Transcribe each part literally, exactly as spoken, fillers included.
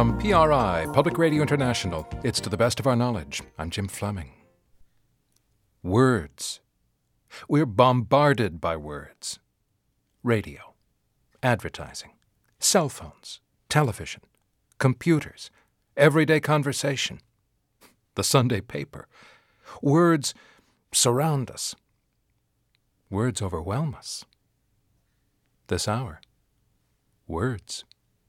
From P R I, Public Radio International, it's To the Best of Our Knowledge. I'm Jim Fleming. Words. We're bombarded by words. Radio, advertising, cell phones, television, computers, everyday conversation, the Sunday paper. Words surround us. Words overwhelm us. This hour, words.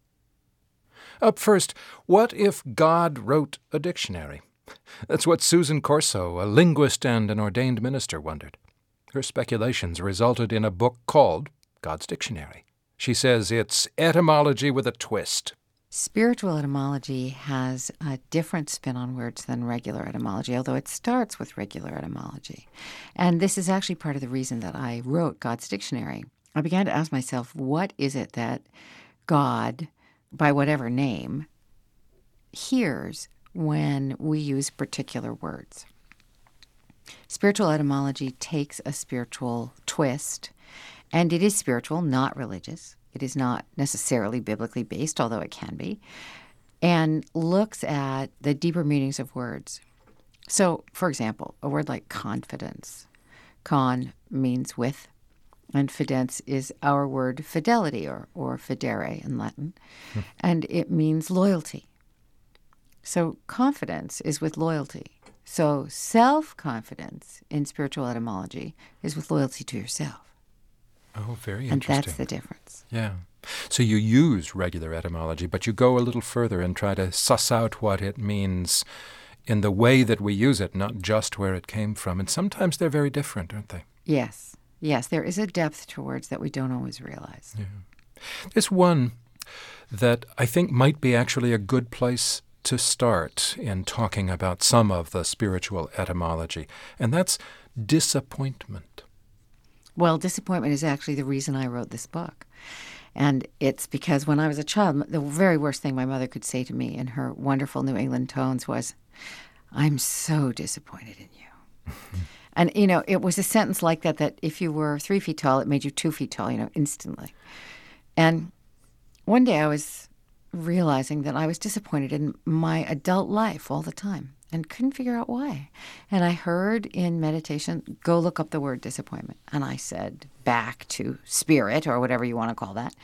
Up first, what if God wrote a dictionary? That's what Susan Corso, a linguist and an ordained minister, wondered. Her speculations resulted in a book called God's Dictionary. She says it's etymology with a twist. Spiritual etymology has a different spin on words than regular etymology, although it starts with regular etymology. And this is actually part of the reason that I wrote God's Dictionary. I began to ask myself, what is it that God, by whatever name, hears when we use particular words? Spiritual etymology takes a spiritual twist, and it is spiritual, not religious. It is not necessarily biblically based, although it can be, and looks at the deeper meanings of words. So, for example, a word like confidence. Con means with, and fidens is our word fidelity, or, or fidere in Latin, hmm. and it means loyalty. So confidence is with loyalty. So self-confidence in spiritual etymology is with loyalty to yourself. Oh, very and interesting. And that's the difference. Yeah. So you use regular etymology, but you go a little further and try to suss out what it means in the way that we use it, not just where it came from. And sometimes they're very different, aren't they? Yes. Yes, there is a depth to words that we don't always realize. Yeah. There's one that I think might be actually a good place to start in talking about some of the spiritual etymology, and that's disappointment. Well, disappointment is actually the reason I wrote this book. And it's because when I was a child, the very worst thing my mother could say to me in her wonderful New England tones was, "I'm so disappointed in you." And, you know, it was a sentence like that, that if you were three feet tall, it made you two feet tall, you know, instantly. And one day I was realizing that I was disappointed in my adult life all the time and couldn't figure out why. And I heard in meditation, go look up the word disappointment. And I said back to spirit, or whatever you want to call that,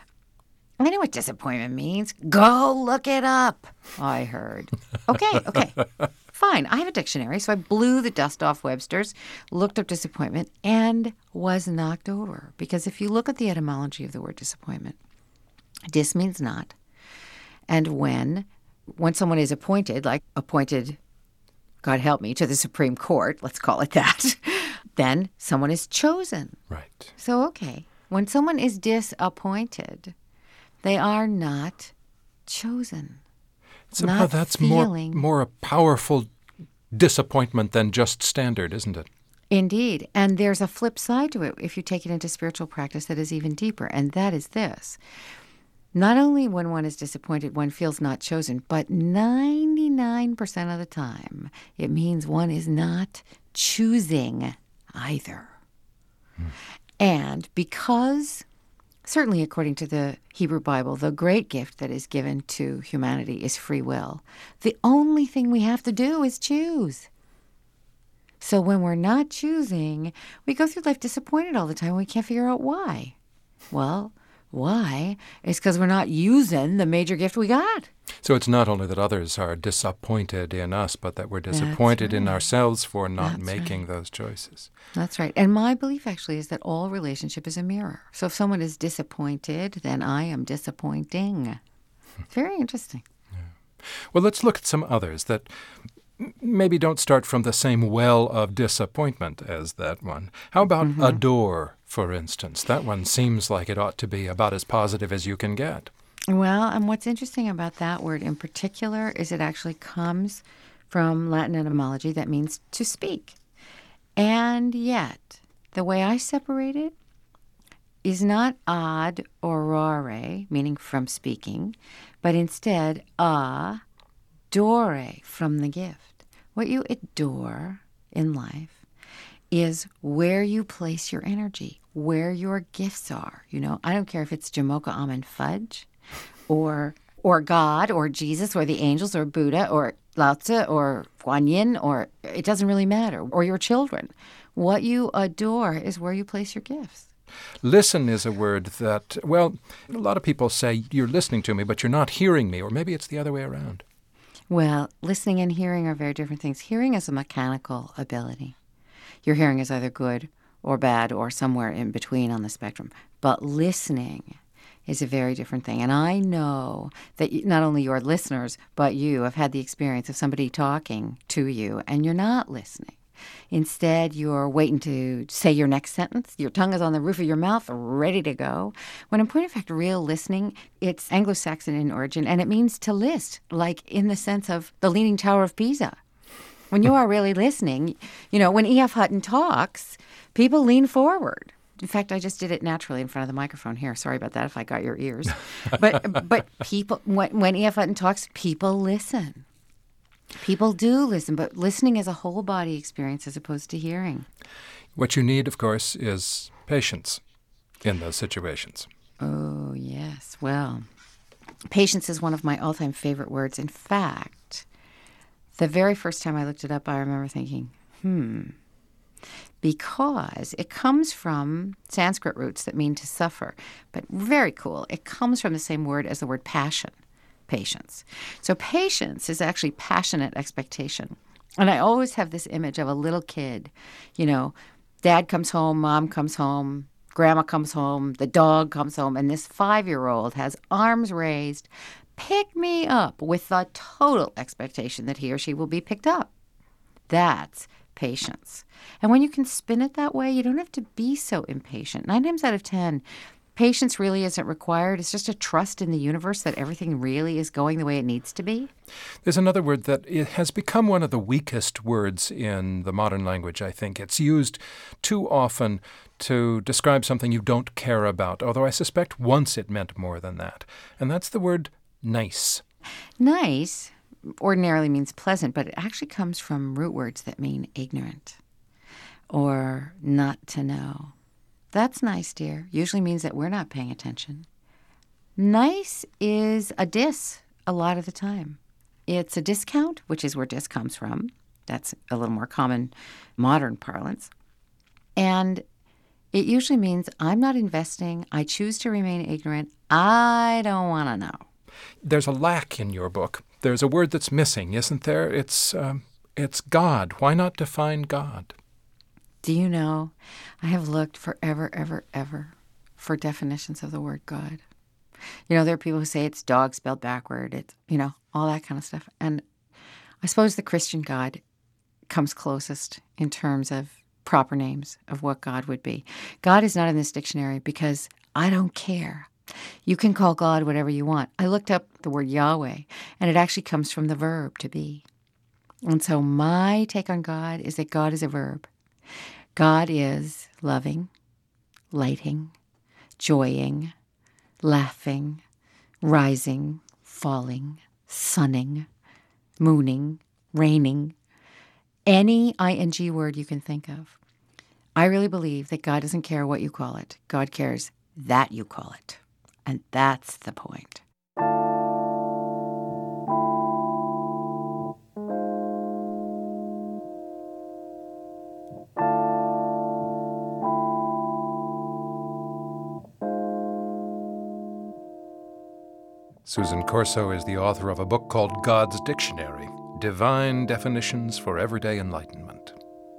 I know what disappointment means. Go look it up, I heard. Okay, okay. Fine, I have a dictionary, so I blew the dust off Webster's, looked up disappointment, and was knocked over. Because if you look at the etymology of the word disappointment, dis means not. And when, when someone is appointed, like appointed, God help me, to the Supreme Court, let's call it that, then someone is chosen. Right. So, okay, when someone is disappointed, they are not chosen. Somehow not that's feeling. more more a powerful disappointment than just standard, isn't it? Indeed. And there's a flip side to it if you take it into spiritual practice that is even deeper, and that is this. Not only when one is disappointed, one feels not chosen, but ninety-nine percent of the time, it means one is not choosing either. Hmm. And because, certainly according to the Hebrew Bible, the great gift that is given to humanity is free will, the only thing we have to do is choose. So when we're not choosing, we go through life disappointed all the time. We can't figure out why. Well, why? It's because we're not using the major gift we got. So it's not only that others are disappointed in us, but that we're disappointed right. in ourselves for not That's making right. those choices. That's right. And my belief actually is that all relationship is a mirror. So if someone is disappointed, then I am disappointing. It's very interesting. Yeah. Well, let's look at some others that maybe don't start from the same well of disappointment as that one. How about mm-hmm. adore, for instance? That one seems like it ought to be about as positive as you can get. Well, and what's interesting about that word in particular is it actually comes from Latin etymology that means to speak. And yet, the way I separate it is not ad orare, meaning from speaking, but instead adore, from the gift. What you adore in life is where you place your energy, where your gifts are. You know, I don't care if it's Jamocha almond fudge or or God or Jesus or the angels or Buddha or Lao Tzu or Guan Yin, or it doesn't really matter, or your children. What you adore is where you place your gifts. Listen is a word that, well, a lot of people say you're listening to me, but you're not hearing me, or maybe it's the other way around. Well, listening and hearing are very different things. Hearing is a mechanical ability. Your hearing is either good or bad or somewhere in between on the spectrum. But listening is a very different thing. And I know that not only your listeners, but you have had the experience of somebody talking to you and you're not listening. Instead, you're waiting to say your next sentence. Your tongue is on the roof of your mouth, ready to go. When in point of fact, real listening, it's Anglo-Saxon in origin, and it means to list, like in the sense of the Leaning Tower of Pisa. When you are really listening, you know, when E F. Hutton talks, people lean forward. In fact, I just did it naturally in front of the microphone here. Sorry about that if I got your ears. But but people, when, when E F. Hutton talks, people listen. People do listen, but listening is a whole body experience as opposed to hearing. What you need, of course, is patience in those situations. Oh, yes. Well, patience is one of my all-time favorite words. In fact, the very first time I looked it up, I remember thinking, hmm, because it comes from Sanskrit roots that mean to suffer. But very cool. It comes from the same word as the word passion. Patience. So patience is actually passionate expectation. And I always have this image of a little kid. You know, dad comes home, mom comes home, grandma comes home, the dog comes home, and this five-year-old has arms raised, pick me up, with the total expectation that he or she will be picked up. That's patience. And when you can spin it that way, you don't have to be so impatient. Nine times out of ten, patience really isn't required. It's just a trust in the universe that everything really is going the way it needs to be. There's another word that it has become one of the weakest words in the modern language, I think. It's used too often to describe something you don't care about, although I suspect once it meant more than that. And that's the word nice. Nice ordinarily means pleasant, but it actually comes from root words that mean ignorant or not to know. That's nice, dear. Usually means that we're not paying attention. Nice is a diss a lot of the time. It's a discount, which is where diss comes from. That's a little more common modern parlance. And it usually means I'm not investing. I choose to remain ignorant. I don't want to know. There's a lack in your book. There's a word that's missing, isn't there? It's um, it's God. Why not define God? Do you know, I have looked forever, ever, ever for definitions of the word God. You know, there are people who say it's dog spelled backward. It's, you know, all that kind of stuff. And I suppose the Christian God comes closest in terms of proper names of what God would be. God is not in this dictionary because I don't care. You can call God whatever you want. I looked up the word Yahweh, and it actually comes from the verb to be. And so my take on God is that God is a verb. God is loving, lighting, joying, laughing, rising, falling, sunning, mooning, raining, any ing word you can think of. I really believe that God doesn't care what you call it. God cares that you call it. And that's the point. Susan Corso is the author of a book called God's Dictionary, Divine Definitions for Everyday Enlightenment.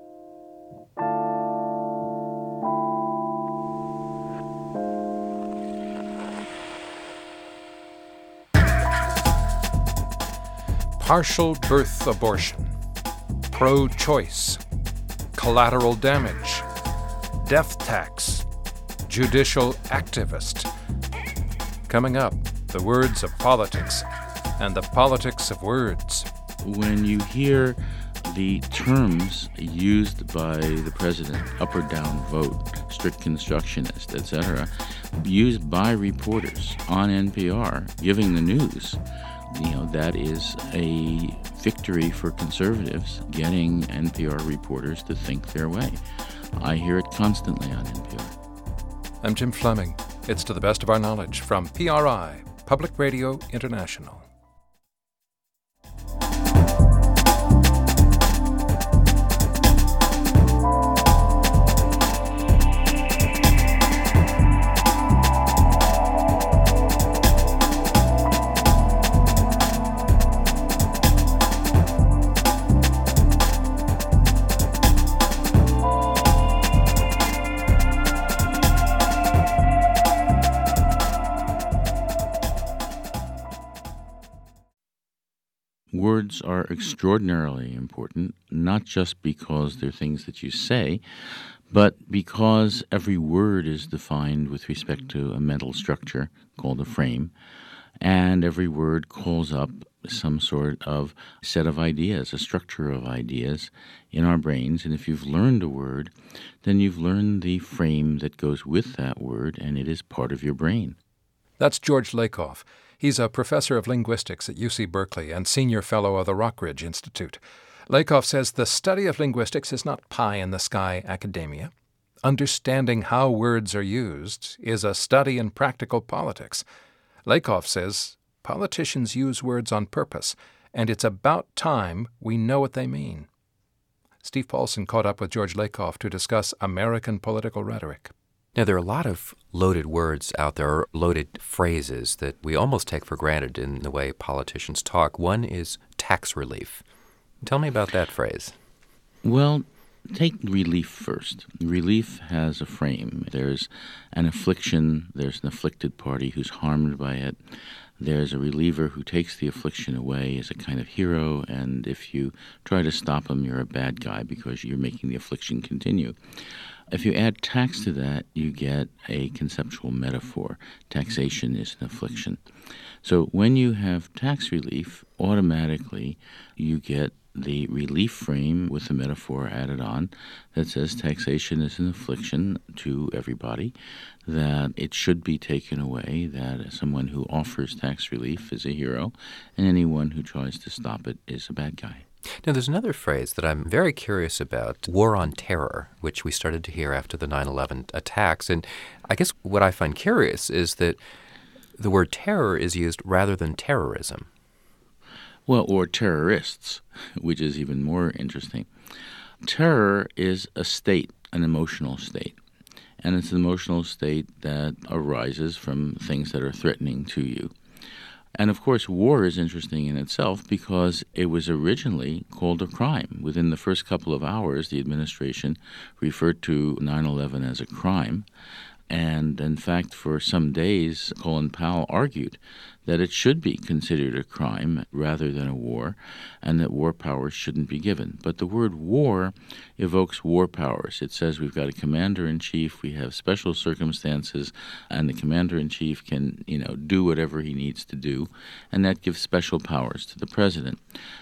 Partial birth abortion, pro-choice, collateral damage, death tax, judicial activist. Coming up, the words of politics and the politics of words. When you hear the terms used by the president, up or down vote, strict constructionist, et cetera, used by reporters on N P R giving the news, you know, that is a victory for conservatives, getting N P R reporters to think their way. I hear it constantly on N P R. I'm Jim Fleming. It's To the Best of Our Knowledge from P R I, Public Radio International. Words are extraordinarily important, not just because they're things that you say, but because every word is defined with respect to a mental structure called a frame, and every word calls up some sort of set of ideas, a structure of ideas in our brains. And if you've learned a word, then you've learned the frame that goes with that word, and it is part of your brain. That's George Lakoff. He's a professor of linguistics at U C Berkeley and senior fellow of the Rockridge Institute. Lakoff says the study of linguistics is not pie-in-the-sky academia. Understanding how words are used is a study in practical politics. Lakoff says politicians use words on purpose, and it's about time we know what they mean. Steve Paulson caught up with George Lakoff to discuss American political rhetoric. Now, there are a lot of loaded words out there, loaded phrases that we almost take for granted in the way politicians talk. One is tax relief. Tell me about that phrase. Well, take relief first. Relief has a frame. There's an affliction. There's an afflicted party who's harmed by it. There's a reliever who takes the affliction away as a kind of hero, and if you try to stop him, you're a bad guy because you're making the affliction continue. If you add tax to that, you get a conceptual metaphor. Taxation is an affliction. So when you have tax relief, automatically you get the relief frame with the metaphor added on that says taxation is an affliction to everybody, that it should be taken away, that someone who offers tax relief is a hero, and anyone who tries to stop it is a bad guy. Now, there's another phrase that I'm very curious about, war on terror, which we started to hear after the nine eleven attacks. And I guess what I find curious is that the word terror is used rather than terrorism. Well, or terrorists, which is even more interesting. Terror is a state, an emotional state. And it's an emotional state that arises from things that are threatening to you. And, of course, war is interesting in itself because it was originally called a crime. Within the first couple of hours, the administration referred to nine eleven as a crime. And, in fact, for some days, Colin Powell argued that it should be considered a crime rather than a war, and that war powers shouldn't be given. But the word war evokes war powers. It says we've got a commander-in-chief, we have special circumstances, and the commander-in-chief can, you know, do whatever he needs to do, and that gives special powers to the president.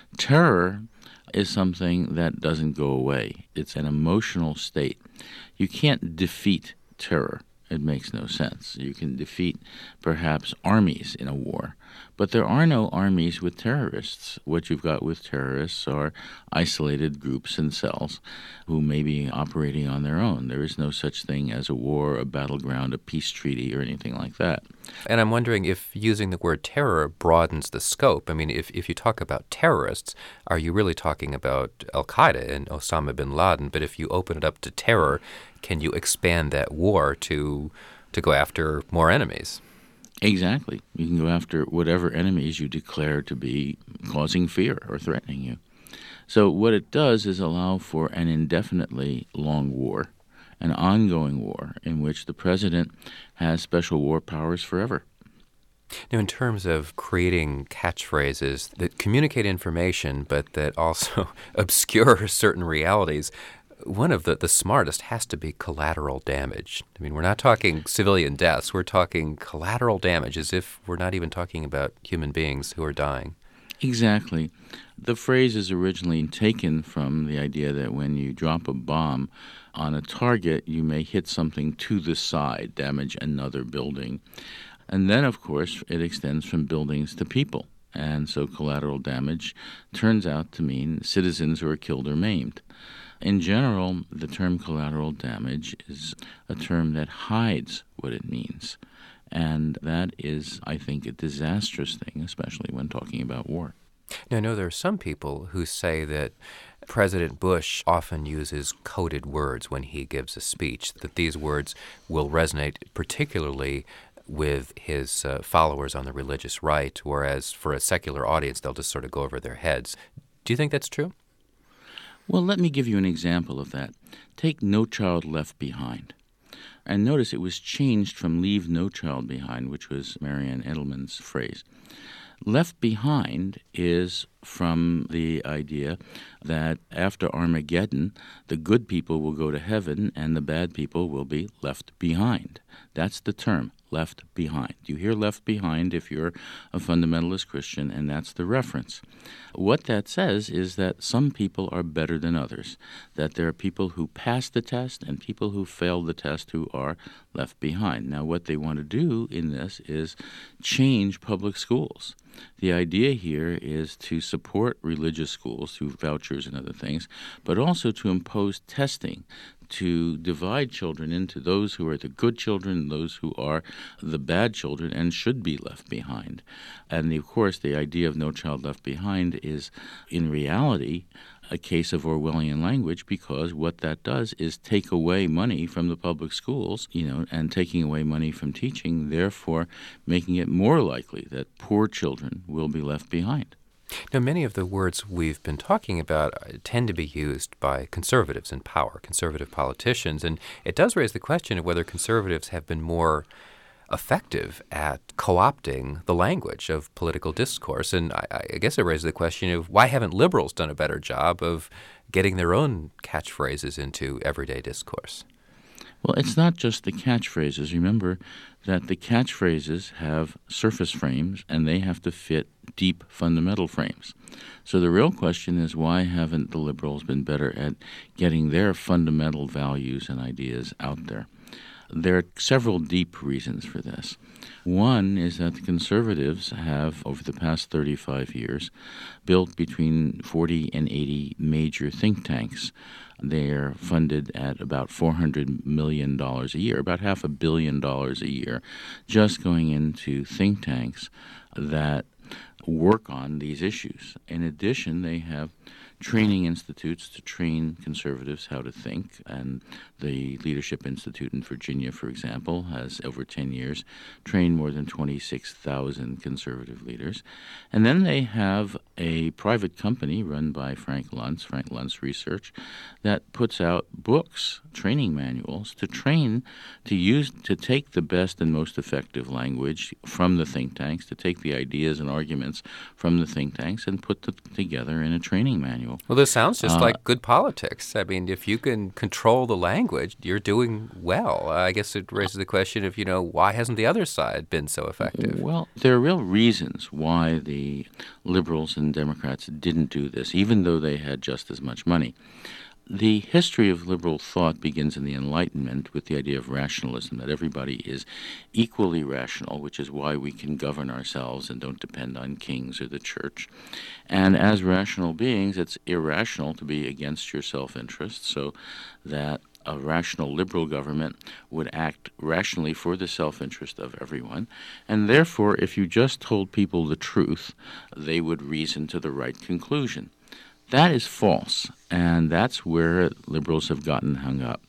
Terror is something that doesn't go away. It's an emotional state. You can't defeat terror. It makes no sense. You can defeat perhaps armies in a war, but there are no armies with terrorists. What you've got with terrorists are isolated groups and cells who may be operating on their own. There is no such thing as a war, a battleground, a peace treaty, or anything like that. And I'm wondering if using the word terror broadens the scope. I mean, if, if you talk about terrorists, are you really talking about Al-Qaeda and Osama bin Laden? But if you open it up to terror, can you expand that war to to go after more enemies? Exactly. You can go after whatever enemies you declare to be causing fear or threatening you. So what it does is allow for an indefinitely long war, an ongoing war in which the president has special war powers forever. Now, in terms of creating catchphrases that communicate information but that also obscure certain realities, one of the, the smartest has to be collateral damage. I mean, we're not talking civilian deaths. We're talking collateral damage, as if we're not even talking about human beings who are dying. Exactly. The phrase is originally taken from the idea that when you drop a bomb on a target, you may hit something to the side, damage another building. And then, of course, it extends from buildings to people. And so collateral damage turns out to mean citizens who are killed or maimed. In general, the term collateral damage is a term that hides what it means. And that is, I think, a disastrous thing, especially when talking about war. Now, I know there are some people who say that President Bush often uses coded words when he gives a speech, that these words will resonate particularly with his uh, followers on the religious right, whereas for a secular audience, they'll just sort of go over their heads. Do you think that's true? Well, let me give you an example of that. Take No Child Left Behind. And notice it was changed from Leave No Child Behind, which was Marianne Edelman's phrase. Left behind is from the idea that after Armageddon, the good people will go to heaven and the bad people will be left behind. That's the term, left behind. You hear left behind if you're a fundamentalist Christian, and that's the reference. What that says is that some people are better than others, that there are people who pass the test and people who fail the test who are left behind. Now, what they want to do in this is change public schools. The idea here is to support religious schools through vouchers and other things, but also to impose testing, to divide children into those who are the good children and those who are the bad children and should be left behind. And, of course, the idea of No Child Left Behind is, in reality, a case of Orwellian language, because what that does is take away money from the public schools, you know, and taking away money from teaching, therefore making it more likely that poor children will be left behind. Now, many of the words we've been talking about tend to be used by conservatives in power, conservative politicians, and it does raise the question of whether conservatives have been more effective at co-opting the language of political discourse. And I, I guess it raises the question of why haven't liberals done a better job of getting their own catchphrases into everyday discourse? Well, it's not just the catchphrases. Remember that the catchphrases have surface frames and they have to fit deep fundamental frames. So the real question is, why haven't the liberals been better at getting their fundamental values and ideas out there? There are several deep reasons for this. One is that the conservatives have, over the past thirty-five years, built between forty and eighty major think tanks. They're funded at about four hundred million dollars a year, about half a billion dollars a year, just going into think tanks that work on these issues. In addition, they have training institutes to train conservatives how to think, and the Leadership Institute in Virginia, for example, has over ten years trained more than twenty-six thousand conservative leaders. And then they have a private company run by Frank Luntz, Frank Luntz Research, that puts out books, training manuals, to train, to use, to take the best and most effective language from the think tanks, to take the ideas and arguments from the think tanks and put them together in a training manual. Well, this sounds just Uh, like good politics. I mean, if you can control the language, you're doing well. Uh, I guess it raises the question of, you know, why hasn't the other side been so effective? Well, there are real reasons why the liberals and Democrats didn't do this, even though they had just as much money. The history of liberal thought begins in the Enlightenment with the idea of rationalism, that everybody is equally rational, which is why we can govern ourselves and don't depend on kings or the church. And as rational beings, it's irrational to be against your self-interest, so that a rational liberal government would act rationally for the self-interest of everyone. And therefore, if you just told people the truth, they would reason to the right conclusion. That is false, and that's where liberals have gotten hung up.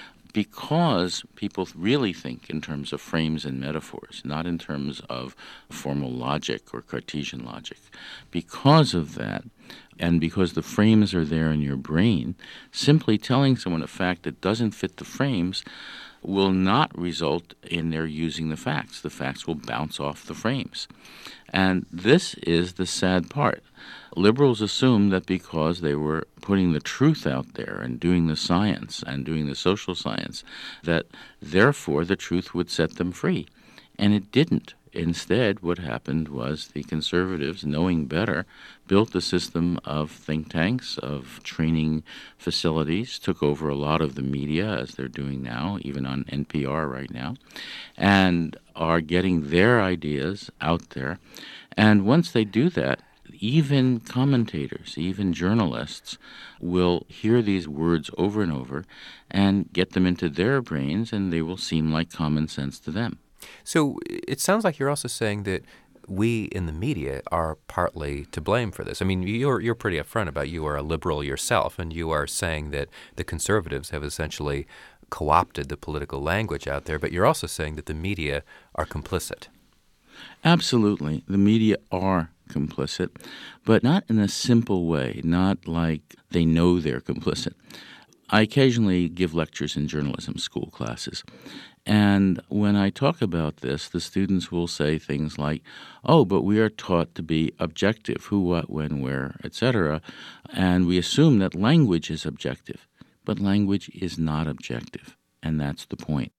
Because people really think in terms of frames and metaphors, not in terms of formal logic or Cartesian logic. Because of that, and because the frames are there in your brain, simply telling someone a fact that doesn't fit the frames will not result in their using the facts. The facts will bounce off the frames. And this is the sad part. Liberals assume that because they were putting the truth out there and doing the science and doing the social science, that therefore the truth would set them free. And it didn't. Instead, what happened was the conservatives, knowing better, built a system of think tanks, of training facilities, took over a lot of the media, as they're doing now, even on N P R right now, and are getting their ideas out there. And once they do that, even commentators, even journalists will hear these words over and over and get them into their brains, and they will seem like common sense to them. So it sounds like you're also saying that we in the media are partly to blame for this. I mean, you're you're pretty upfront about you are a liberal yourself, and you are saying that the conservatives have essentially co-opted the political language out there, but you're also saying that the media are complicit. Absolutely. The media are complicit, but not in a simple way, not like they know they're complicit. I occasionally give lectures in journalism school classes, and when I talk about this, the students will say things like, oh, but we are taught to be objective, who, what, when, where, et cetera, and we assume that language is objective. But language is not objective, and that's the point.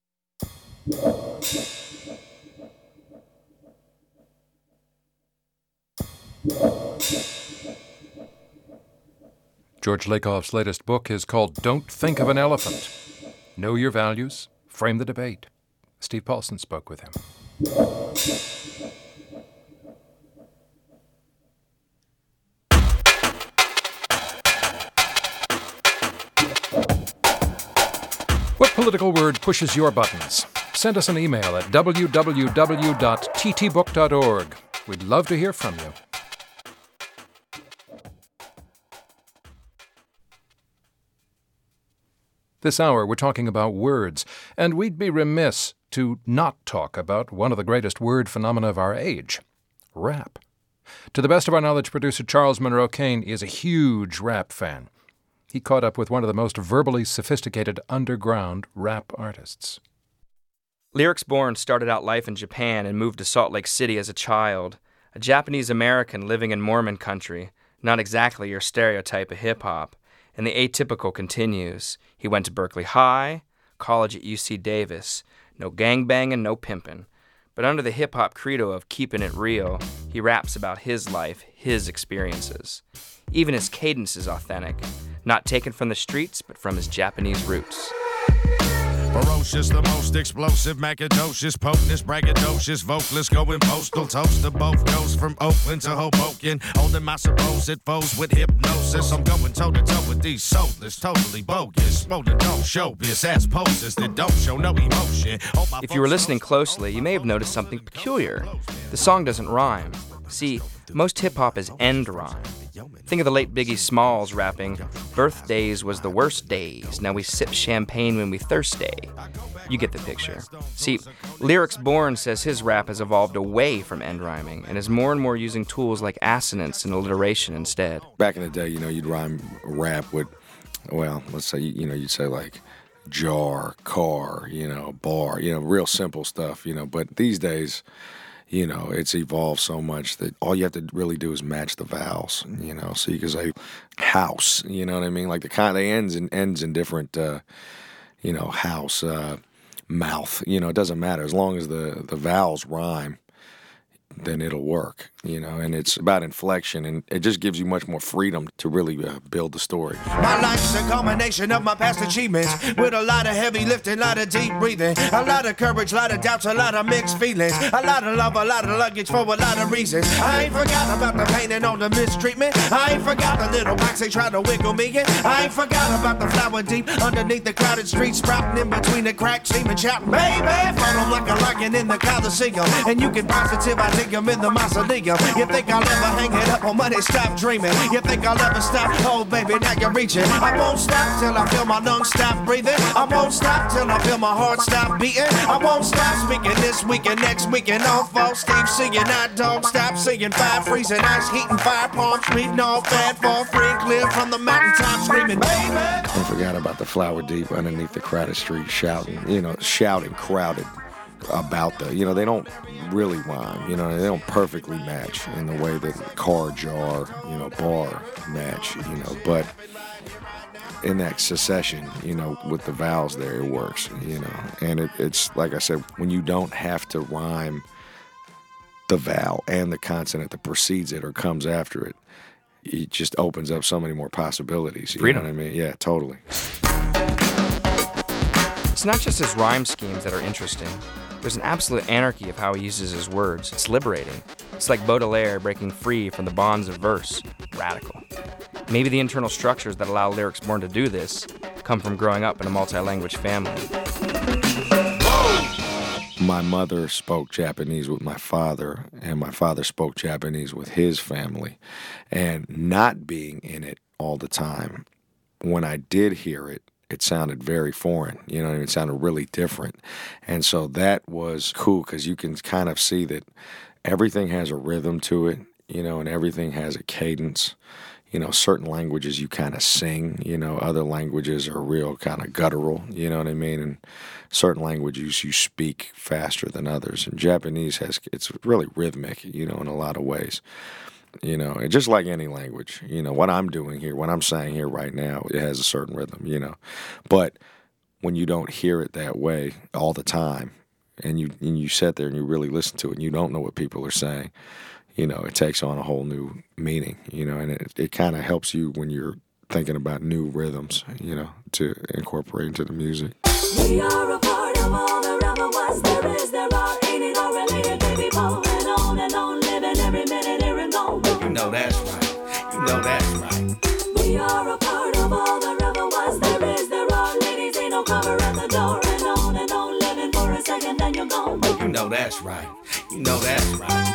George Lakoff's latest book is called Don't Think of an Elephant. Know your values, frame the debate. Steve Paulson spoke with him. What political word pushes your buttons? Send us an email at w w w dot t t book dot org. We'd love to hear from you. This hour, we're talking about words, and we'd be remiss to not talk about one of the greatest word phenomena of our age, rap. To the best of our knowledge, producer Charles Monroe Kane is a huge rap fan. He caught up with one of the most verbally sophisticated underground rap artists. Lyrics Born started out life in Japan and moved to Salt Lake City as a child. A Japanese-American living in Mormon country, not exactly your stereotype of hip-hop. And the atypical continues. He went to Berkeley High, college at U C Davis. No gangbanging, no pimping. But under the hip-hop credo of keeping it real, he raps about his life, his experiences. Even his cadence is authentic. Not taken from the streets, but from his Japanese roots. Ferocious, the most explosive, macadocious, potentest, braggadocious, vocalist, going postal, toast to both coasts, from Oakland to Hoboken, holding my supposed foes with hypnosis. I'm going toe-to-toe with these soulless, totally bogus, molding don't show biz ass poses that don't show no emotion. If you were listening closely, you may have noticed something peculiar. The song doesn't rhyme. See, most hip-hop is end rhyme. Think of the late Biggie Smalls rapping, "Birthdays was the worst days, now we sip champagne when we thirsty." You get the picture. See, Lyrics Born says his rap has evolved away from end rhyming and is more and more using tools like assonance and alliteration instead. Back in the day, you know, you'd rhyme rap with, well, let's say, you know, you'd say like jar, car, you know, bar, you know, real simple stuff, you know, but these days, you know, it's evolved so much that all you have to really do is match the vowels, you know. So you can say house, you know what I mean? Like the kind, they ends in ends in different, uh, you know, house, uh, mouth. You know, it doesn't matter as long as the the vowels rhyme. Then it'll work, you know, and it's about inflection, and it just gives you much more freedom to really uh, build the story. My life's a culmination of my past achievements, with a lot of heavy lifting, a lot of deep breathing, a lot of courage, a lot of doubts, a lot of mixed feelings, a lot of love, a lot of luggage for a lot of reasons. I ain't forgot about the pain and all the mistreatment. I ain't forgot the little box they try to wiggle me in. I ain't forgot about the flower deep underneath the crowded streets, sprouting in between the cracks, screaming, shouting, baby, follow like a lion in the Coliseum, and you can positive I think I'm in the mausoleum. You think I'll ever hang it up on money? Stop dreaming. You think I'll ever stop? Oh, baby, now you're reaching. I won't stop till I feel my lungs stop breathing. I won't stop till I feel my heart stop beating. I won't stop speaking this week and next week and all fall. Steve singing, I don't stop singing. Fire freezing, ice heating, fire palms reading all bad for free, clear from the mountaintop screaming, baby. I forgot about the flower deep underneath the crowded street, shouting, you know, shouting, crowded about the, you know, they don't really rhyme, you know, they don't perfectly match in the way that car, jar, you know, bar match, you know, but in that succession, you know, with the vowels there, it works, you know, and it, it's, like I said, when you don't have to rhyme the vowel and the consonant that precedes it or comes after it, it just opens up so many more possibilities, you Freedom. know what I mean? Yeah, totally. It's not just his rhyme schemes that are interesting. There's an absolute anarchy of how he uses his words. It's liberating. It's like Baudelaire breaking free from the bonds of verse. Radical. Maybe the internal structures that allow Lyrics Born to do this come from growing up in a multi-language family. my mother spoke Japanese with my father, and my father spoke Japanese with his family. And not being in it all the time, when I did hear it, it sounded very foreign. You know, it sounded really different. And so that was cool because you can kind of see that everything has a rhythm to it, you know, and everything has a cadence. You know, certain languages you kind of sing, you know, other languages are real kind of guttural, you know what I mean? And certain languages you speak faster than others. And Japanese has, it's really rhythmic, you know, in a lot of ways. You know, and just like any language, you know, what I'm doing here, what I'm saying here right now, it has a certain rhythm, you know. But when you don't hear it that way all the time, and you and you sit there and you really listen to it and you don't know what people are saying, you know, it takes on a whole new meaning, you know, and it, it kind of helps you when you're thinking about new rhythms, you know, to incorporate into the music. We are a part of all there ever was, there is, there are, ain't it all related, baby, on and on and on, living every minute here and gone. You know that's right, you know that's right. We are a part of all there ever was, there is, there are, ladies, ain't no cover at the door, and on and on, living for a second, then you're gone. You know that's right, you know that's right.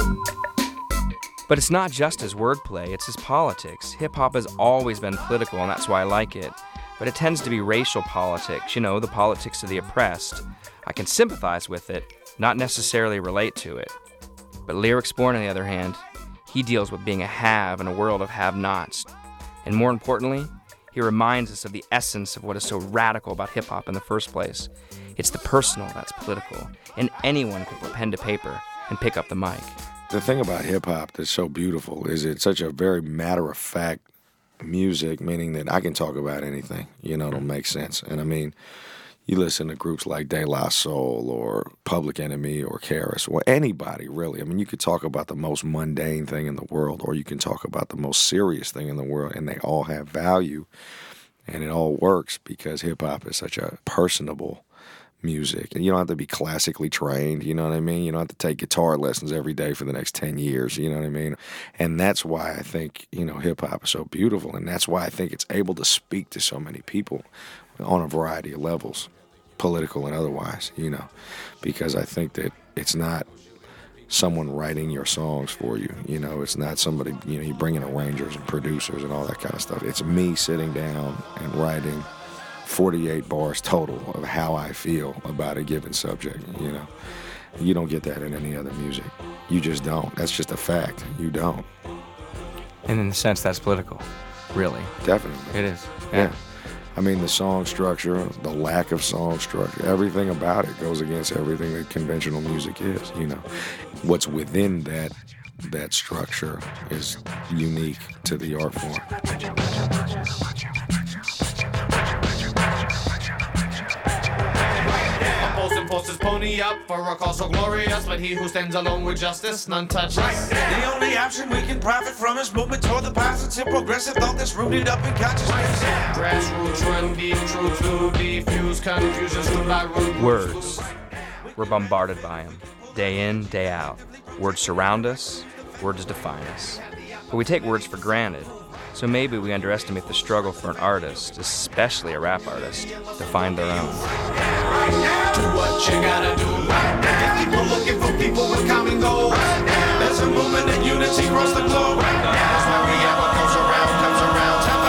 But it's not just his wordplay, it's his politics. Hip-hop has always been political, and that's why I like it. But it tends to be racial politics, you know, the politics of the oppressed. I can sympathize with it, not necessarily relate to it. But Lyrics Born, on the other hand, he deals with being a have in a world of have-nots. And more importantly, he reminds us of the essence of what is so radical about hip-hop in the first place. It's the personal that's political, and anyone can put pen to paper and pick up the mic. The thing about hip-hop that's so beautiful is it's such a very matter-of-fact music, meaning that I can talk about anything, you know, it'll make sense. And I mean, you listen to groups like De La Soul or Public Enemy or K R S, or anybody really. I mean, you could talk about the most mundane thing in the world, or you can talk about the most serious thing in the world, and they all have value, and it all works because hip-hop is such a personable music. And you don't have to be classically trained, you know what I mean? You don't have to take guitar lessons every day for the next ten years, you know what I mean? And that's why I think, you know, hip-hop is so beautiful, and that's why I think it's able to speak to so many people on a variety of levels, political and otherwise, you know, because I think that it's not someone writing your songs for you, you know, it's not somebody, you know, you bring in arrangers and producers and all that kind of stuff. It's me sitting down and writing forty-eight bars total of how I feel about a given subject, you know. You don't get that in any other music. You just don't. That's just a fact. You don't. And in a sense, that's political, really. Definitely. It is. Yeah. yeah. I mean, the song structure, the lack of song structure, everything about it goes against everything that conventional music is, you know. What's within that that structure is unique to the art form. Pulls his pony up for a cause so glorious, but he who stands alone with justice, none touches. The only option we can profit from is movement toward the positive, progressive thought that's rooted up in consciousness. Grassroots run deep, true to defuse confusion, stood by root. Words. We're bombarded by them, day in, day out. Words surround us, words define us. But we take words for granted, so maybe we underestimate the struggle for an artist, especially a rap artist, to find their own. Do what you gotta do right now. People looking for people with common goals. Right now. There's a movement of unity across the globe. Right now. That's why we have what goes around, comes around. Time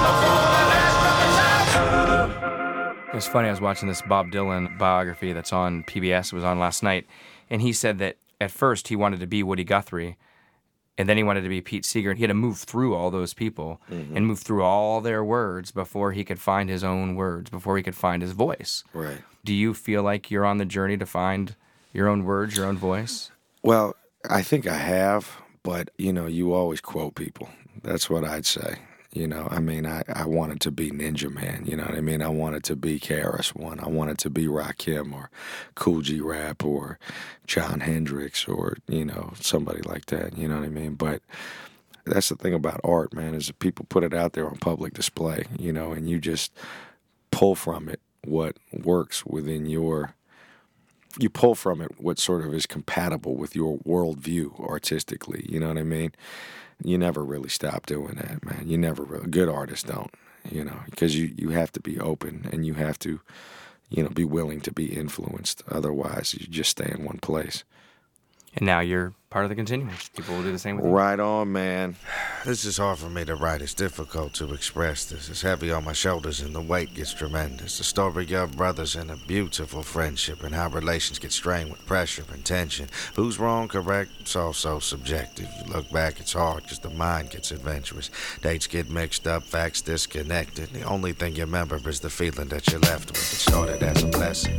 for action before the last. It's funny, I was watching this Bob Dylan biography that's on P B S, it was on last night, and he said that at first he wanted to be Woody Guthrie, and then he wanted to be Pete Seeger, and he had to move through all those people mm-hmm. and move through all their words before he could find his own words, before he could find his voice. Right. Do you feel like you're on the journey to find your own words, your own voice? Well, I think I have, but, you know, you always quote people. That's what I'd say. You know, I mean, I, I wanted to be Ninja Man, you know what I mean? I wanted to be K R S One. I wanted to be Rakim or Kool G Rap or John Hendricks or, you know, somebody like that, you know what I mean? But that's the thing about art, man, is that people put it out there on public display, you know, and you just pull from it what works within your, you pull from it what sort of is compatible with your worldview artistically, you know what I mean? You never really stop doing that, man. You never really, good artists don't, you know, because you, you have to be open and you have to, you know, be willing to be influenced. Otherwise, you just stay in one place. And now you're part of the continuum. People will do the same with you. Right on, man. This is hard for me to write. It's difficult to express this. It's heavy on my shoulders and the weight gets tremendous. The story of brothers and a beautiful friendship and how relations get strained with pressure and tension. Who's wrong, correct? It's all so subjective. You look back, it's hard because the mind gets adventurous. Dates get mixed up, facts disconnected. The only thing you remember is the feeling that you're left with. It started as a blessing.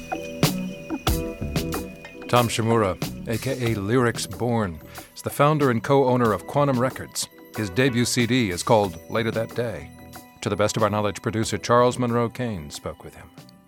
Tom Shimura, a k a. Lyrics Born, is the founder and co-owner of Quantum Records. His debut C D is called Later That Day. To the best of our knowledge, producer Charles Monroe Kane spoke with him.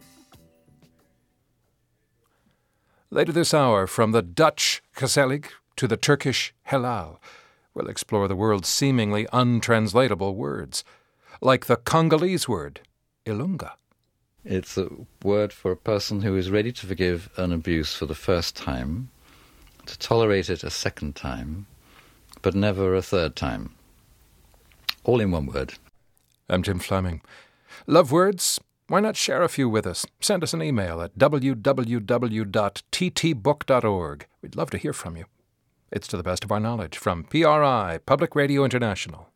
Later this hour, from the Dutch gezellig to the Turkish helal, we'll explore the world's seemingly untranslatable words, like the Congolese word, ilunga. It's a word for a person who is ready to forgive an abuse for the first time, to tolerate it a second time, but never a third time. All in one word. I'm Tim Fleming. Love words? Why not share a few with us? Send us an email at w w w dot t t book dot org. We'd love to hear from you. It's To the Best of Our Knowledge from P R I, Public Radio International.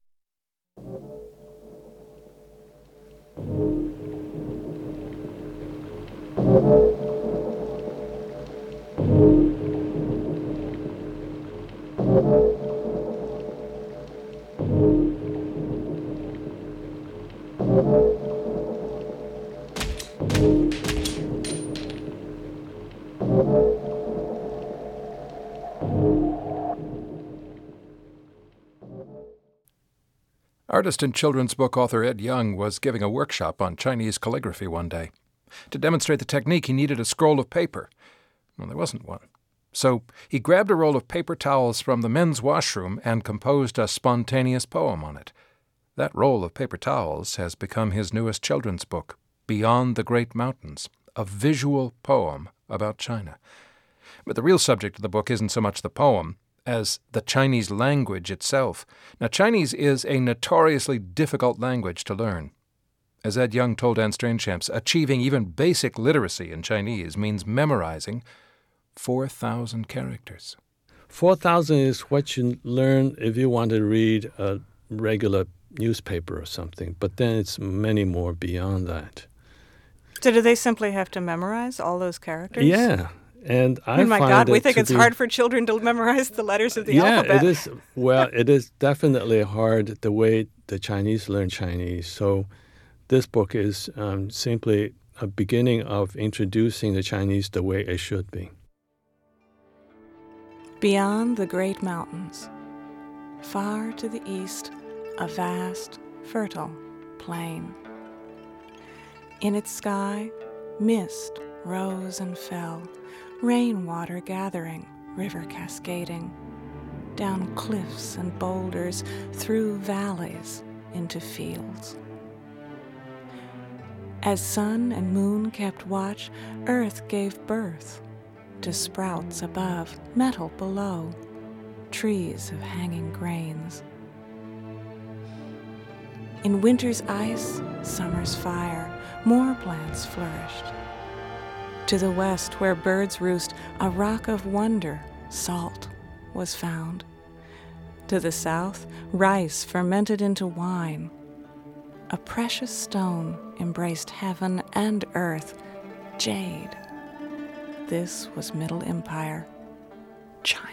Artist and children's book author Ed Young was giving a workshop on Chinese calligraphy one day. To demonstrate the technique, he needed a scroll of paper. Well, there wasn't one. So he grabbed a roll of paper towels from the men's washroom and composed a spontaneous poem on it. That roll of paper towels has become his newest children's book, Beyond the Great Mountains, a visual poem about China. But the real subject of the book isn't so much the poem as the Chinese language itself. Now, Chinese is a notoriously difficult language to learn. As Ed Young told Anne Strainchamps, achieving even basic literacy in Chinese means memorizing four thousand characters. four thousand is what you learn if you want to read a regular newspaper or something, but then it's many more beyond that. So do they simply have to memorize all those characters? Yeah. And I oh my find God, we it think to it's be, hard for children to memorize the letters of the yeah, alphabet. it is. Well, it is definitely hard the way the Chinese learn Chinese. So this book is um, simply a beginning of introducing the Chinese the way it should be. Beyond the great mountains, far to the east, a vast, fertile plain. In its sky, mist rose and fell, rainwater gathering, river cascading, down cliffs and boulders, through valleys, into fields. As sun and moon kept watch, earth gave birth to sprouts above, metal below, trees of hanging grains. In winter's ice, summer's fire, more plants flourished. To the west, where birds roost, a rock of wonder, salt, was found. To the south, rice fermented into wine. A precious stone embraced heaven and earth, jade. This was Middle Empire, China.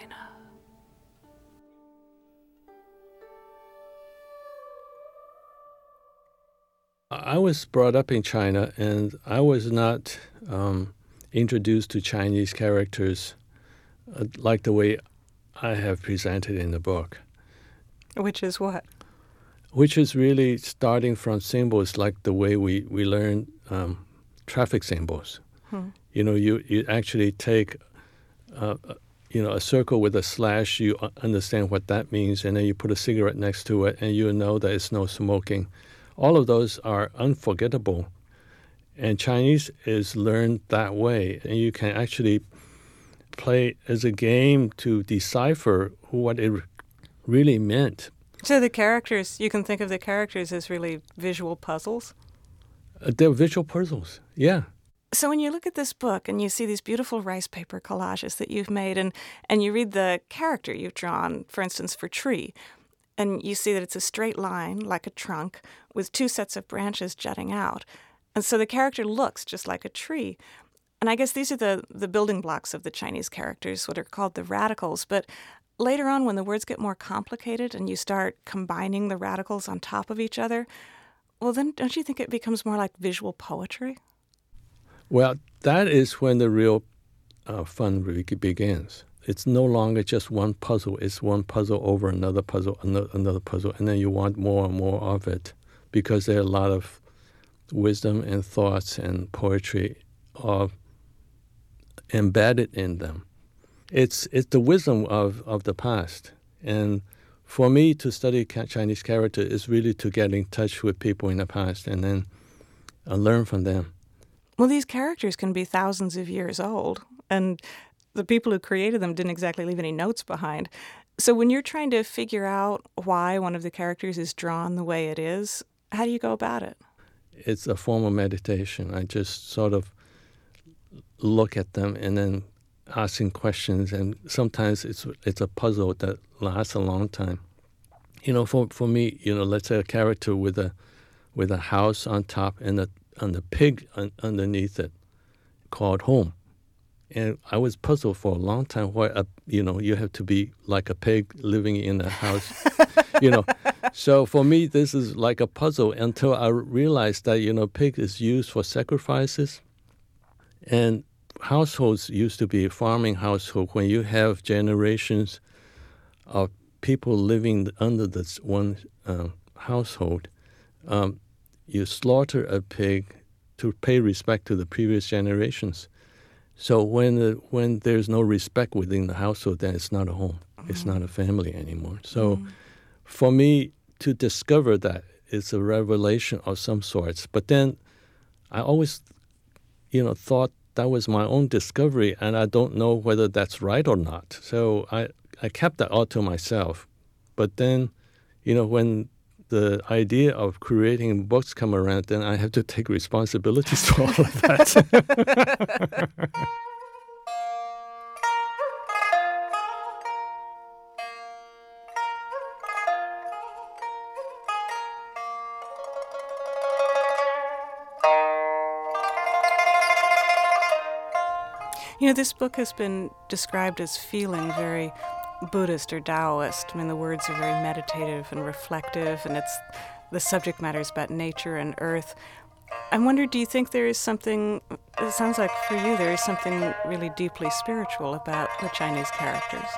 I was brought up in China, and I was not um, introduced to Chinese characters uh, like the way I have presented in the book. Which is what? Which is really starting from symbols like the way we, we learn um, traffic symbols. Hmm. You know, you, you actually take, uh, you know, a circle with a slash, you understand what that means, and then you put a cigarette next to it, and you know that it's no smoking. All of those are unforgettable, and Chinese is learned that way, and you can actually play as a game to decipher what it really meant. So the characters, you can think of the characters as really visual puzzles? Uh, they're visual puzzles, yeah. So when you look at this book and you see these beautiful rice paper collages that you've made, and, and you read the character you've drawn, for instance, for Tree, and you see that it's a straight line, like a trunk, with two sets of branches jutting out. And so the character looks just like a tree. And I guess these are the, the building blocks of the Chinese characters, what are called the radicals. But later on, when the words get more complicated and you start combining the radicals on top of each other, well, then don't you think it becomes more like visual poetry? Well, that is when the real uh, fun really begins. It's no longer just one puzzle. It's one puzzle over another puzzle, another, another puzzle, and then you want more and more of it because there are a lot of wisdom and thoughts and poetry are embedded in them. It's it's the wisdom of, of the past. And for me to study Chinese character is really to get in touch with people in the past and then uh, learn from them. Well, these characters can be thousands of years old, and the people who created them didn't exactly leave any notes behind. So when you're trying to figure out why one of the characters is drawn the way it is, how do you go about it? It's a form of meditation. I just sort of look at them and then asking questions, and sometimes it's it's a puzzle that lasts a long time. You know, for for me, you know, let's say a character with a with a house on top and a and a pig un, underneath it, called home. And I was puzzled for a long time why a, you know you have to be like a pig living in a house, you know. So for me, this is like a puzzle until I realized that you know pig is used for sacrifices, and households used to be a farming household. When you have generations of people living under this one uh, household, um, you slaughter a pig to pay respect to the previous generations. So when the, when there's no respect within the household, then it's not a home. Mm-hmm. It's not a family anymore. So mm-hmm. for me to discover that, it's a revelation of some sorts. But then I always, you know, thought that was my own discovery, and I don't know whether that's right or not. So I, I kept that all to myself. But then, you know, when the idea of creating books come around, then I have to take responsibilities for all of that. You know, this book has been described as feeling very Buddhist or Taoist. I mean, the words are very meditative and reflective, and it's the subject matter is about nature and earth. I wonder, do you think there is something, it sounds like for you, there is something really deeply spiritual about the Chinese characters?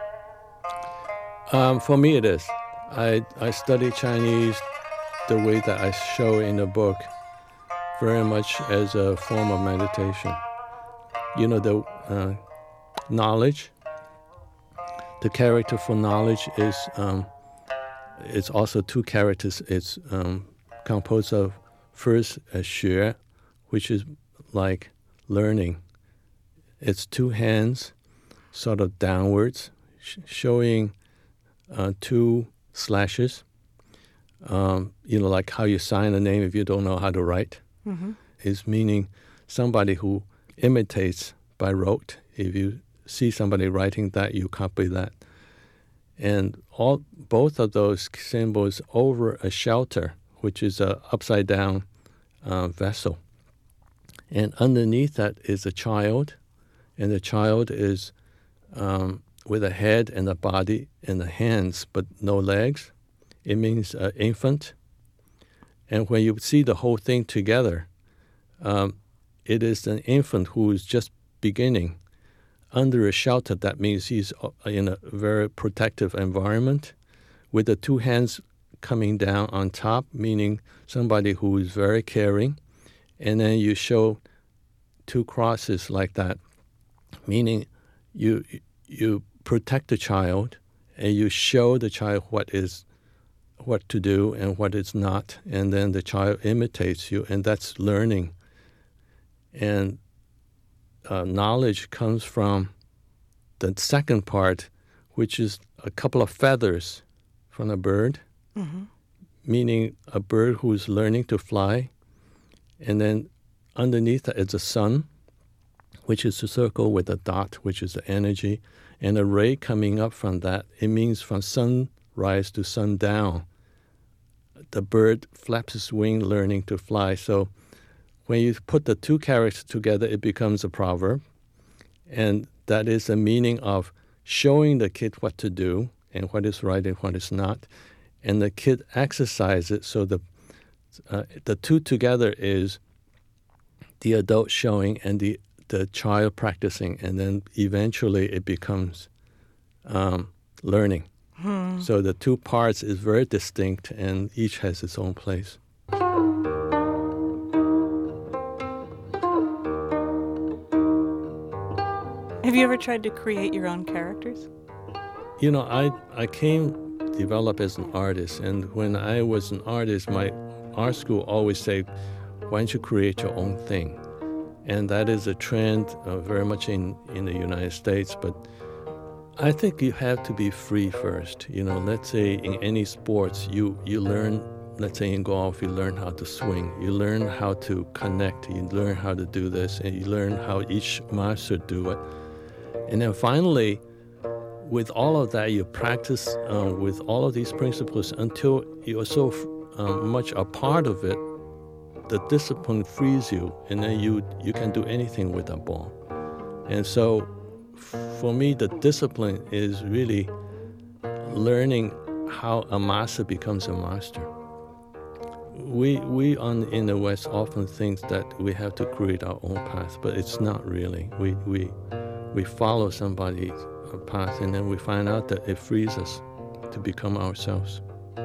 Um, for me, it is. I, I study Chinese the way that I show in the book, very much as a form of meditation. You know, the uh, knowledge, the character for knowledge is um, it's also two characters. It's um, composed of first a xue, which is like learning. It's two hands, sort of downwards, sh- showing uh, two slashes. Um, you know, like how you sign a name if you don't know how to write. Mm-hmm. Is meaning somebody who imitates by rote. If you see somebody writing that, you copy that. And all both of those symbols over a shelter, which is a upside down uh, vessel. And underneath that is a child, and the child is um, with a head and a body and the hands, but no legs. It means uh, infant. And when you see the whole thing together, um, it is an infant who is just beginning under a shelter. That means he's in a very protective environment with the two hands coming down on top, meaning somebody who is very caring. And then you show two crosses like that, meaning you you protect the child and you show the child what is what to do and what is not, and then the child imitates you, and that's learning. And uh, knowledge comes from the second part, which is a couple of feathers from a bird, mm-hmm. meaning a bird who's learning to fly. And then underneath that is the sun, which is a circle with a dot, which is the energy, and a ray coming up from that. It means from sunrise to sundown, the bird flaps its wing, learning to fly. So when you put the two characters together, it becomes a proverb. And that is the meaning of showing the kid what to do and what is right and what is not. And the kid exercises it. So the uh, the two together is the adult showing and the, the child practicing. And then eventually it becomes um, learning. Hmm. So the two parts is very distinct and each has its own place. Have you ever tried to create your own characters? You know, I I came develop as an artist, and when I was an artist, my art school always said, why don't you create your own thing? And that is a trend uh, very much in, in the United States, but I think you have to be free first. You know, let's say in any sports, you, you learn, let's say in golf, you learn how to swing, you learn how to connect, you learn how to do this, and you learn how each master do it. And then finally, with all of that, you practice uh, with all of these principles until you're so uh, much a part of it, the discipline frees you, and then you, you can do anything with that ball. And so for me, the discipline is really learning how a master becomes a master. We we on in the West often think that we have to create our own path, but it's not really. We we we follow somebody's path, and then we find out that it frees us to become ourselves.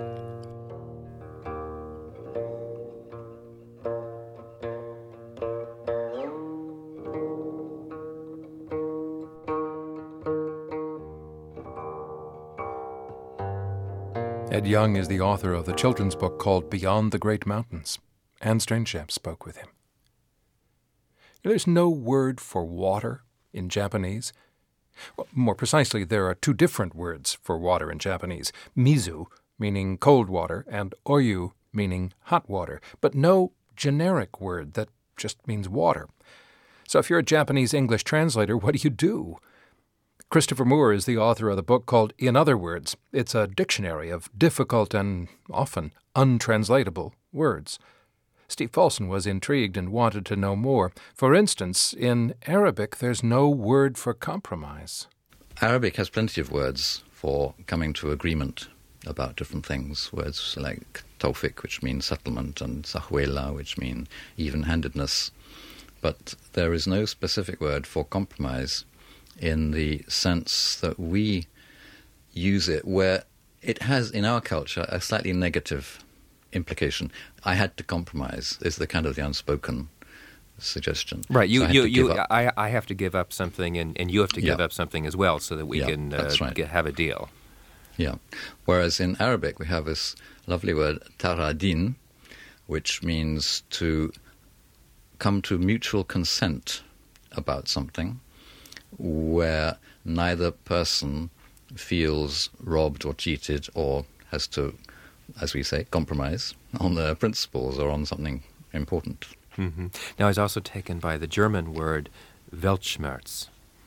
Ed Young is the author of the children's book called Beyond the Great Mountains. Anne Strainchamp spoke with him. There's no word for water in Japanese. Well, more precisely, there are two different words for water in Japanese. Mizu, meaning cold water, and oyu, meaning hot water, but no generic word that just means water. So if you're a Japanese English translator, what do you do? Christopher Moore is the author of the book called In Other Words. It's a dictionary of difficult and often untranslatable words. Steve Paulson was intrigued and wanted to know more. For instance, in Arabic, there's no word for compromise. Arabic has plenty of words for coming to agreement about different things. Words like tawfiq, which means settlement, and sahwela, which mean even-handedness. But there is no specific word for compromise in the sense that we use it, where it has, in our culture, a slightly negative implication. I had to compromise is the kind of the unspoken suggestion. Right. You, so I you, you. up. I, I have to give up something, and, and you have to give yeah. up something as well, so that we yeah, can uh, right. get, have a deal. Yeah. Whereas in Arabic we have this lovely word taradin, which means to come to mutual consent about something, where neither person feels robbed or cheated or has to, as we say, compromise on their principles or on something important. Mm-hmm. Now, I was also taken by the German word Weltschmerz.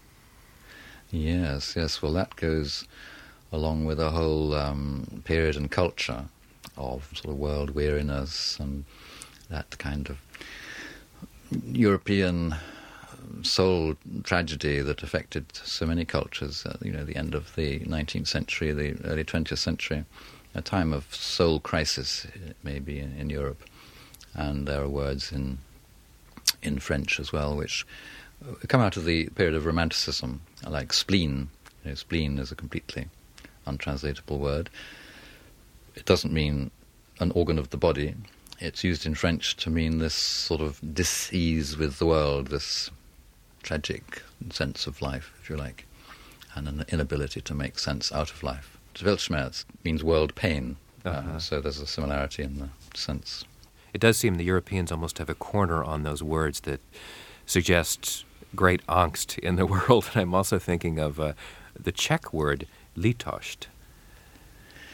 Yes, yes. Well, that goes along with a whole um, period and culture of sort of world weariness and that kind of European soul tragedy that affected so many cultures, uh, you know, the end of the nineteenth century, the early twentieth century, a time of soul crisis, maybe, in, in Europe. And there are words in in French as well, which come out of the period of Romanticism, like spleen. You know, spleen is a completely untranslatable word. It doesn't mean an organ of the body. It's used in French to mean this sort of dis-ease with the world, this tragic sense of life, if you like, and an inability to make sense out of life. Weltschmerz means world pain, uh-huh. uh, so there's a similarity in the sense. It does seem the Europeans almost have a corner on those words that suggest great angst in the world. And I'm also thinking of uh, the Czech word litost.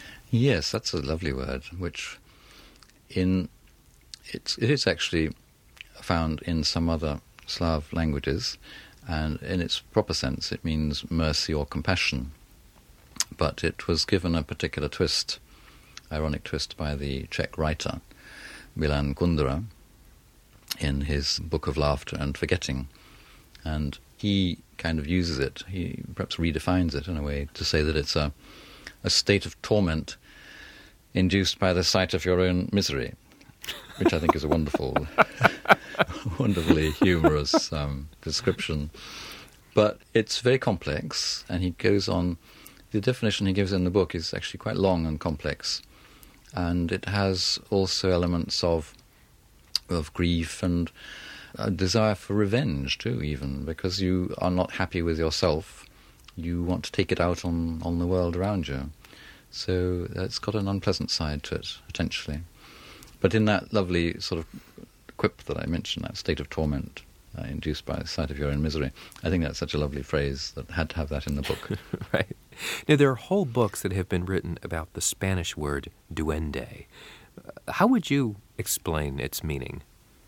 Yes, that's a lovely word, which in it's, it is actually found in some other Slav languages, and in its proper sense it means mercy or compassion. But it was given a particular twist, ironic twist, by the Czech writer Milan Kundera in his Book of Laughter and Forgetting. And he kind of uses it, he perhaps redefines it in a way to say that it's a, a state of torment induced by the sight of your own misery, which I think is a wonderful, wonderfully humorous um, description. But it's very complex, and he goes on. The definition he gives in the book is actually quite long and complex, and it has also elements of of grief and a desire for revenge too, even, because you are not happy with yourself. You want to take it out on, on the world around you. So it's got an unpleasant side to it, potentially. But in that lovely sort of quip that I mentioned, that state of torment uh, induced by the sight of your own misery, I think that's such a lovely phrase that had to have that in the book. Right. Now, there are whole books that have been written about the Spanish word duende. How would you explain its meaning?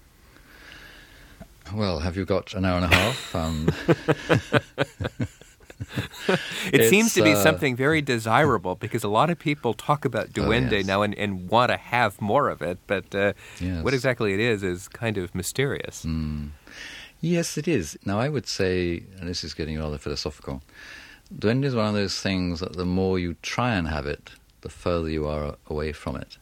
Well, have you got an hour and a half? Um, it seems to be uh, something very desirable, because a lot of people talk about duende oh, yes. now and, and want to have more of it, but uh, yes. what exactly it is is kind of mysterious. Mm. Yes, it is. Now, I would say, and this is getting rather philosophical, duende is one of those things that the more you try and have it, the further you are away from it.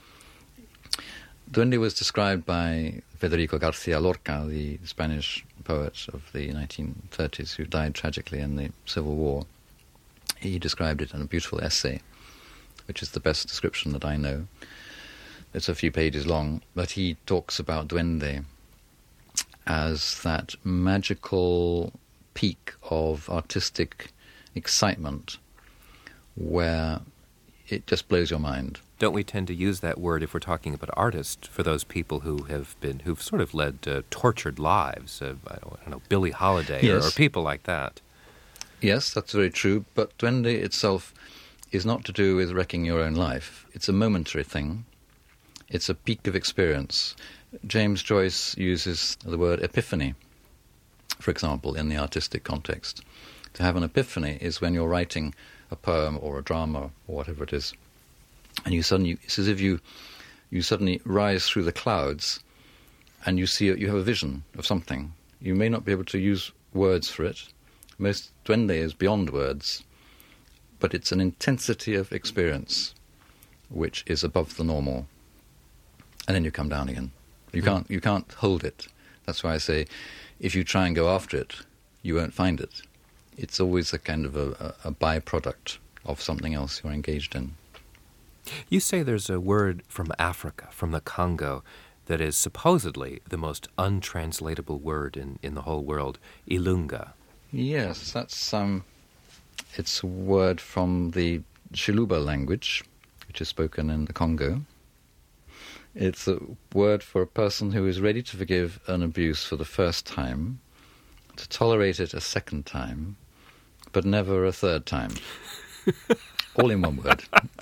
Duende was described by Federico García Lorca, the Spanish poet of the nineteen thirties who died tragically in the Civil War. He described it in a beautiful essay, which is the best description that I know. It's a few pages long, but he talks about duende as that magical peak of artistic excitement where it just blows your mind. Don't we tend to use that word if we're talking about artists for those people who have been, who've sort of led uh, tortured lives? Uh, I, don't, I don't know, Billie Holiday yes. or, or people like that. Yes, that's very true. But duende itself is not to do with wrecking your own life. It's a momentary thing. It's a peak of experience. James Joyce uses the word epiphany, for example, in the artistic context. To have an epiphany is when you're writing a poem or a drama or whatever it is, and you suddenly, it's as if you, you suddenly rise through the clouds and you see, you have a vision of something. You may not be able to use words for it. Most duende is beyond words, but it's an intensity of experience which is above the normal. And then you come down again. You can't, you can't hold it. That's why I say, if you try and go after it, you won't find it. It's always a kind of a, a, a byproduct of something else you're engaged in. You say there's a word from Africa, from the Congo, that is supposedly the most untranslatable word in, in the whole world, Ilunga. Yes, that's um, it's a word from the Chiluba language, which is spoken in the Congo. It's a word for a person who is ready to forgive an abuse for the first time, to tolerate it a second time, but never a third time. All in one word.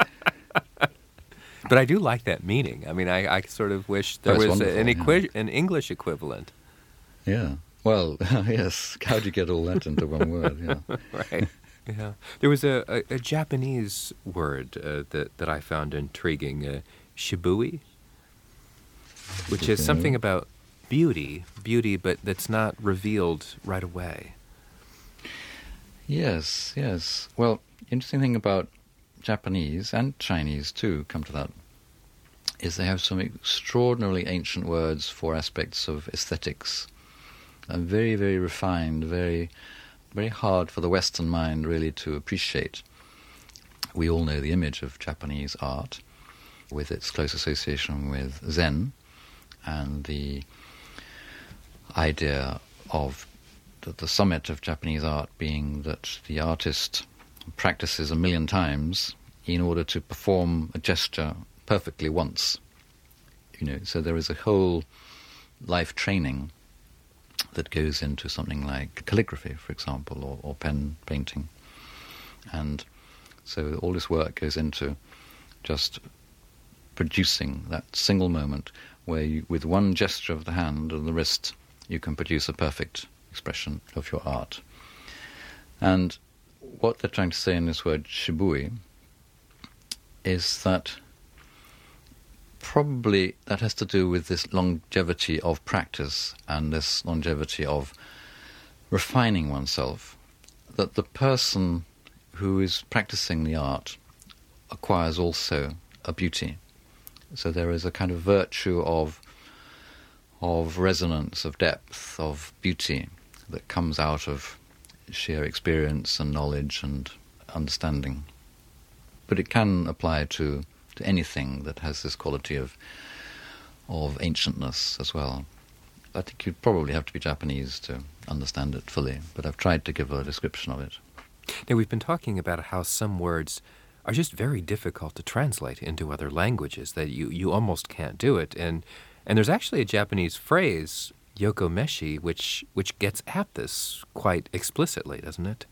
But I do like that meaning. I mean, I, I sort of wish there oh, was a, an, equi- yeah. an English equivalent. Yeah. Well, yes. How do you get all that into one word? Yeah. Right. Yeah. There was a, a, a Japanese word uh, that, that I found intriguing, uh, shibui, which is something about beauty, beauty, but that's not revealed right away. Yes, yes. Well, interesting thing about Japanese and Chinese too, come to that, is they have some extraordinarily ancient words for aspects of aesthetics, and very, very refined, very, very hard for the Western mind really to appreciate. We all know the image of Japanese art, with its close association with Zen, and the idea of the, the summit of Japanese art being that the artist practices a million times in order to perform a gesture perfectly once. You know, so there is a whole life training that goes into something like calligraphy, for example, or, or pen painting. And so all this work goes into just producing that single moment where you, with one gesture of the hand and the wrist, you can produce a perfect expression of your art. And what they're trying to say in this word shibui is that probably that has to do with this longevity of practice and this longevity of refining oneself, that the person who is practicing the art acquires also a beauty. So there is a kind of virtue of of resonance, of depth, of beauty that comes out of sheer experience and knowledge and understanding. But it can apply to, to anything that has this quality of of ancientness as well. I think you'd probably have to be Japanese to understand it fully, but I've tried to give a description of it. Now, we've been talking about how some words are just very difficult to translate into other languages, that you, you almost can't do it. And and there's actually a Japanese phrase, yokomeshi, which which gets at this quite explicitly, doesn't it?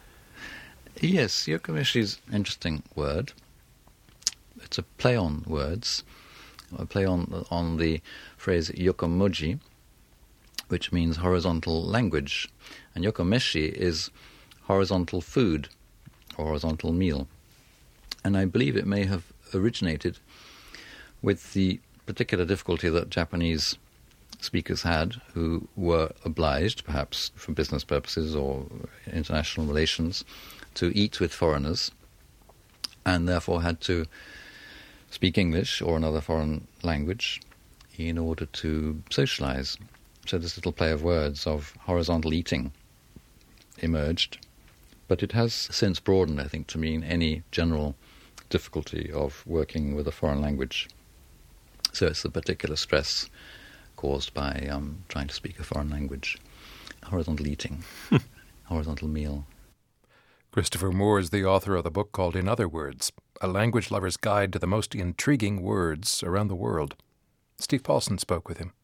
Yes, yokomeshi is an interesting word. It's a play on words, a play on, on the phrase yokomoji, which means horizontal language. And yokomeshi is horizontal food, or horizontal meal. And I believe it may have originated with the particular difficulty that Japanese speakers had, who were obliged, perhaps for business purposes or international relations, to eat with foreigners, and therefore had to speak English or another foreign language in order to socialize. So this little play of words of horizontal eating emerged, but it has since broadened, I think, to mean any general difficulty of working with a foreign language. So it's the particular stress caused by um, trying to speak a foreign language. Horizontal eating, horizontal meal. Christopher Moore is the author of the book called In Other Words, A Language Lover's Guide to the Most Intriguing Words Around the World. Steve Paulson spoke with him.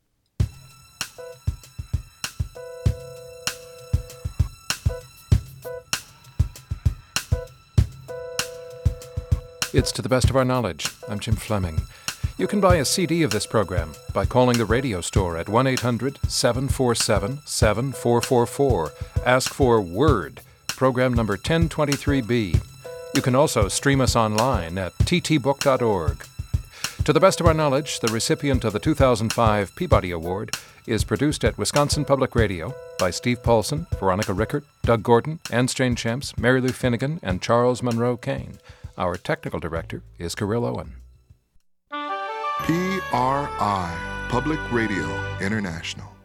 It's To the Best of Our Knowledge. I'm Jim Fleming. You can buy a C D of this program by calling the radio store at one eight hundred seven four seven seven four four four. Ask for Word, program number ten twenty-three B. You can also stream us online at t t book dot org. To the Best of Our Knowledge, the recipient of the two thousand five Peabody Award, is produced at Wisconsin Public Radio by Steve Paulson, Veronica Rickert, Doug Gordon, Anne Strange-Champs, Mary Lou Finnegan, and Charles Monroe Kane. Our technical director is Kirill Owen. P R I, Public Radio International.